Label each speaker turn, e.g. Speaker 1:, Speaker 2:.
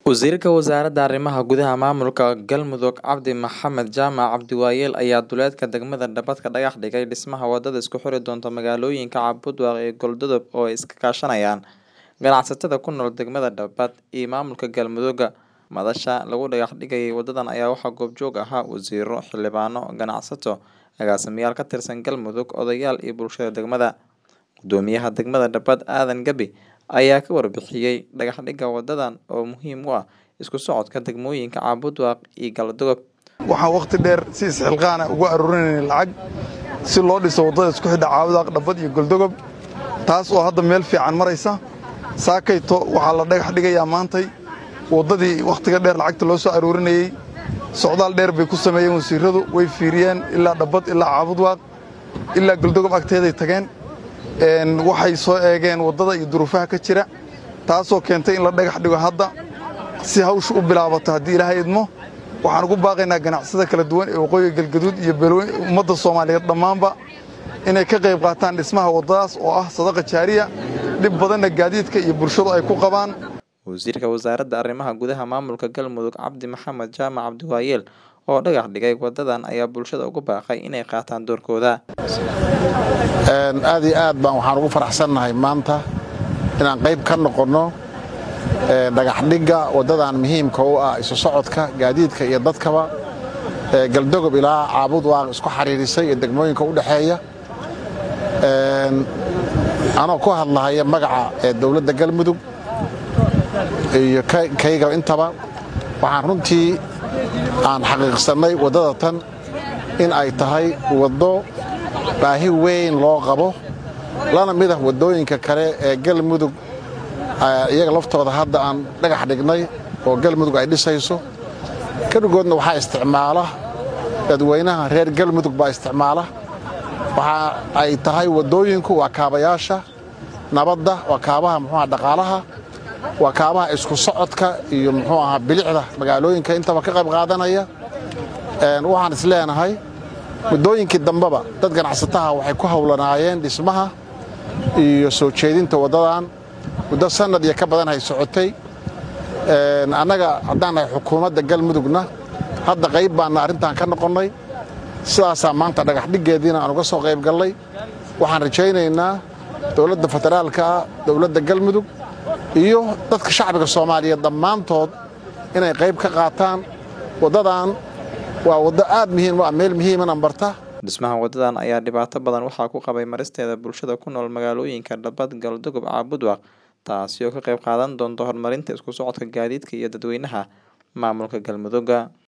Speaker 1: Wasiirka Wasaaradda Arrimaha Gudaha Maamulka Galmudug Cabdi Maxamed Jaamac Cabdiwaayeel ayaa duleedka degmada Dhabbadka dhagax dhigay dhismaha wadada isku xiri doonta magaalooyinka Cabudwaaq iyo Goldodub oo ay iska kaashanayaan ganacsatada ku nool degmada Dhabbad iyo maamulka Galmudug. Madasha lagu dhagax dhigay wadadan ayaa waxaa goobjoog ahaa wasiiro, xildhibaano, ganacsato, agaasimayaal ka tirsan Galmudug, odayaal iyo bulshada degmada. Gudoomiyaha degmada Dhabbad Aadan Gabi ayaa ka warbixiyay dhagax dhigga wadadan oo muhiim u ah isku socodka degmooyinka Cabudwaaq iyo Goldodub.
Speaker 2: waxaan waqti dheer si isxilqaan ah ugu aruurinay lacag si loo dhiso wadada isku xidha Cabudwaaq, Dhabbad iyo Goldodub, taas oo hadda meel fiican maraysa. Saakayto waxaa la dhagax dhigayaa maantay wadadii waqtiga dheer lacagta loo soo aruurinayay. Socdaal dheer bay ku sameeyeen wasiiradu, way fiiriyeen ilaa Dhabbad ilaa Cabudwaaq ilaa Goldodub agteeday tageen. waxay soo eegeen wadada iyo duruufaha ka jira, taasoo keentay in la dhagax dhigo hadda si hawshu u bilaabato haddii Ilaahay idmo. waxaan ugu baaqaynaa ganacsiyada kala duwan ee waqooyiga Galgaduud iyo ummadda Soomaaliyeed dhammaanba inay ka qayb qaataan dhismaha wadadaas oo ah sadaqa jaariya, dhib badanna gaadiidka iyo bulshadu ay ku qabaan.
Speaker 1: Wasiirka Wasaaradda Arrimaha Gudaha Maamulka Galmudug Cabdi Maxamed Jaamac Cabdiwaayeel oo dhagax dhigay wadadan ayaa bulshada ugu baaqay inay qaataan doorkooda.
Speaker 3: aad iyo aad baan waxaan ugu faraxsanahay maanta inaan qayb ka noqono dhagax dhigga wadadan muhiimka u ah isu socodka gaadiidka iyo dadkaba Goldodub ilaa Cabudwaaq isku xariirisay ee degmooyinka u dhaxeeya. anoo ku hadlahaya magaca dawladda Galmudug iyo kayga intaba waxaan runtii aan xaqiiqsanay wadada tan in ay tahay wado baahi weyn loo qabo lana mid ah wadooyinka kale ee Galmudug iyaga laftooda hadda aan dhagax dhignay oo Galmudug ay dhisayso. kadhigoodna waxaa isticmaala dadweynaha reer Galmudug baa isticmaala. waxa ay tahay wadooyinku waa kaabayaasha nabadda, waa kaabaha dhaqaalaha, waa kaabaha isku socodka iyo bilicda magaalooyinka intaba ka qayb qaadanaya. waxaan is leenahay wadooyinkii dambaba dad ganacsataha waxay ku hawlanaayeen dhismaha iyo soo jeedinta wadadan muddo sanad iyo ka badan hay socotay. annaga haddaan nahay xukuumadda Galmudugna hadda qayb baan arrintan ka noqonnay. sidaasaa maanta dhagax dhiggeediina aan uga soo qayb gallay. waxaan rajaynaynaa dowladda federaalka, dowladda Galmudug iyo dadka shacbiga Soomaaliyeed dhammaantood inay qayb ka qaataan wadadan. waa wado aad muhiim u ah, meel muhiim ah barta.
Speaker 1: Dhismaha wadadan ayaa dhibaato badan waxaa ku qabay maristeeda bulshada ku nool magaalooyinka Dhabbad, Goldodub, Cabudwaaq, taasi oo ka qayb qaadan doonta horumarinta isku socodka gaadiidka iyo dadweynaha maamulka Galmudug.